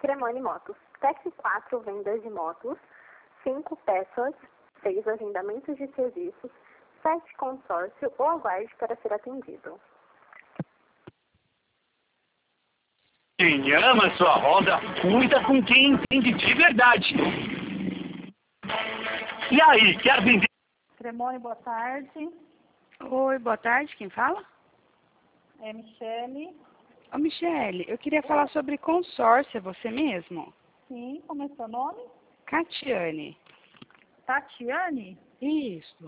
Cremone Motos. TEC 4 vendas de motos, 5 peças, 6 agendamentos de serviços, 7 consórcio ou aguarde para ser atendido. Quem ama sua roda, cuida com quem entende de verdade. E aí, quer vender? Cremone, boa tarde. Oi, boa tarde. Quem fala? É Michele. Ô, Michele, eu queria falar sobre consórcio, é você mesmo? Sim, como é seu nome? Catiane. Tatiane? Isso.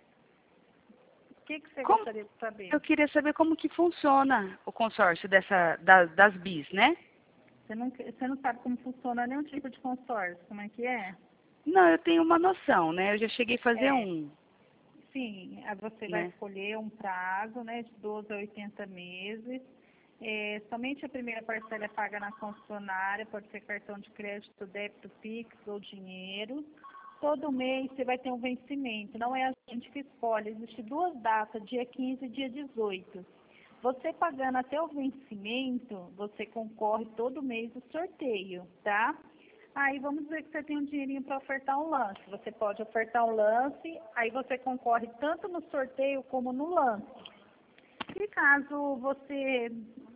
O que você gostaria de saber? Eu queria saber como que funciona o consórcio das bis, né? Você não sabe como funciona nenhum tipo de consórcio, como é que é? Não, eu tenho uma noção, né? Eu já cheguei a fazer um. Sim, aí você Né? vai escolher um prazo, né, de 12 a 80 meses. Somente a primeira parcela é paga na concessionária, pode ser cartão de crédito, débito, Pix ou dinheiro. Todo mês você vai ter um vencimento, não é a gente que escolhe, existem duas datas, dia 15 e dia 18. Você pagando até o vencimento, você concorre todo mês do sorteio, tá? Aí vamos dizer que você tem um dinheirinho para ofertar um lance. Você pode ofertar um lance, aí você concorre tanto no sorteio como no lance. E caso você...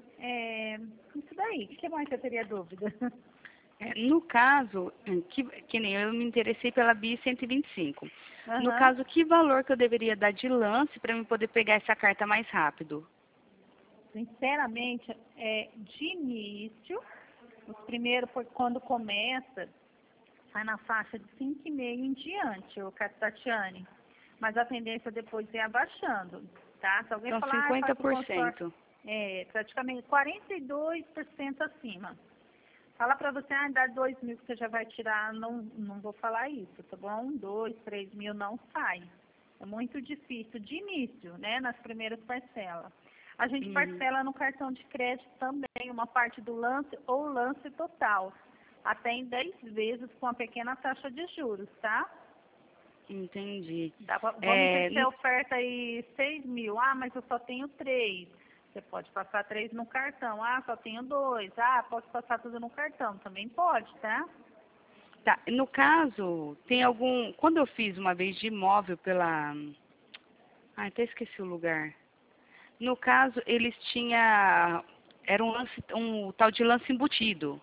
isso daí, o que mais você teria dúvida? No caso, que nem eu me interessei pela BI 125. Uhum. No caso, que valor que eu deveria dar de lance para eu poder pegar essa carta mais rápido? Sinceramente, de início, os primeiros, quando começa, sai na faixa de 5,5 em diante, o Tatiane. Mas a tendência depois é abaixando, tá? Se alguém Então, falar, 50%. Praticamente 42% acima. Fala pra você, dá 2 mil que você já vai tirar, não vou falar isso, tá bom? 2, 3 mil não sai. É muito difícil de início, né? Nas primeiras parcelas. A gente parcela no cartão de crédito também, uma parte do lance ou lance total. Até em 10 vezes com uma pequena taxa de juros, tá? Entendi. Vamos dizer que você oferta aí 6 mil. Mas eu só tenho 3. Você pode passar 3 no cartão. Só tenho 2. Posso passar tudo no cartão. Também pode, tá? Tá. No caso, tem algum... Quando eu fiz uma vez de imóvel pela... até esqueci o lugar. No caso, eles tinham... Era um tal de lance embutido.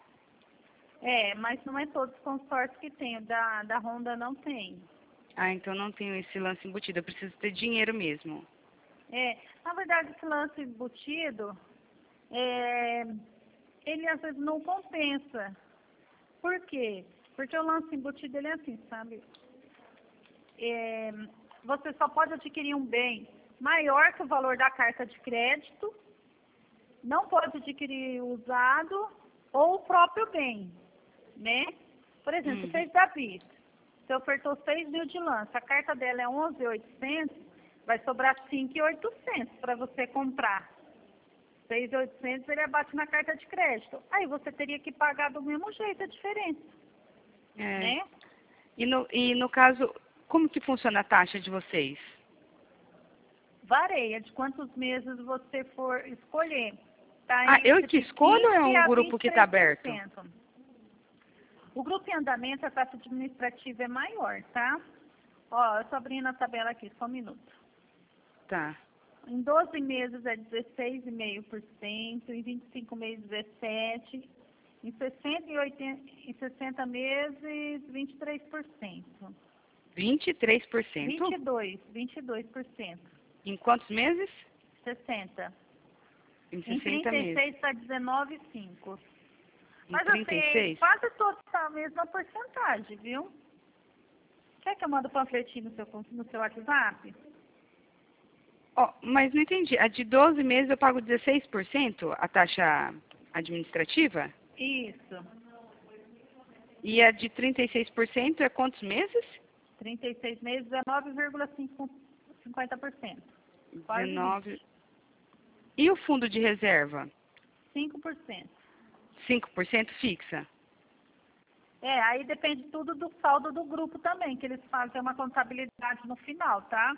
Mas não é todos os consórcios que tem. Da Honda não tem. Então não tenho esse lance embutido. Eu preciso ter dinheiro mesmo. Na verdade, esse lance embutido, ele às vezes não compensa. Por quê? Porque o lance embutido, ele é assim, sabe? Você só pode adquirir um bem maior que o valor da carta de crédito, não pode adquirir usado ou o próprio bem, né? Por exemplo, você fez da BIS, você ofertou 6 mil de lance, a carta dela é 11.800, vai sobrar 5.800 para você comprar. 6.800 ele abate na carta de crédito. Aí você teria que pagar do mesmo jeito a diferença, né? E no caso, como que funciona a taxa de vocês? Varia de quantos meses você for escolher. Tá eu que escolho ou é um grupo que está aberto? O grupo em andamento, a taxa administrativa é maior, tá? Eu estou abrindo a tabela aqui, só um minuto. Tá. Em 12 meses é 16,5%, em 25 meses é 7%, em 60 meses, 23%. 23%? 22%. Em quantos meses? 60. Em Em 60 meses. 36 está 19,5%. Mas 36? assim, quase todos são a mesma porcentagem, viu? Quer que eu mando o panfletinho no seu WhatsApp? Mas não entendi. A de 12 meses eu pago 16% a taxa administrativa? Isso. E a de 36% é quantos meses? 36 meses é 9,50%. 19. E o fundo de reserva? 5%. 5% fixa? Aí depende tudo do saldo do grupo também, que eles fazem uma contabilidade no final, tá?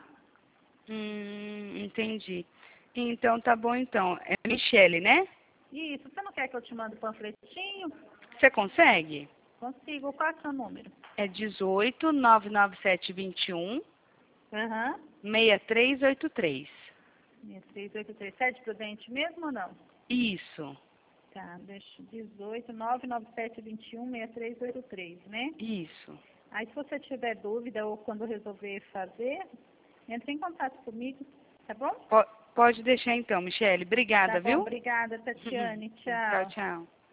Entendi. Então, tá bom então. É Michele, né? Isso. Você não quer que eu te mande o panfletinho? Você consegue? Consigo. Qual é o seu número? É 18 997 21 Aham. 6383. 6383. Certo Prudente mesmo ou não? Isso, Tá, deixa 18 997 21 6383, né? isso. Aí se você tiver dúvida ou quando resolver fazer, entre em contato comigo, tá bom? Pode deixar então, Michele. Obrigada, Tá bom, viu? obrigada, Tatiane. Tchau, Tchau. tchau.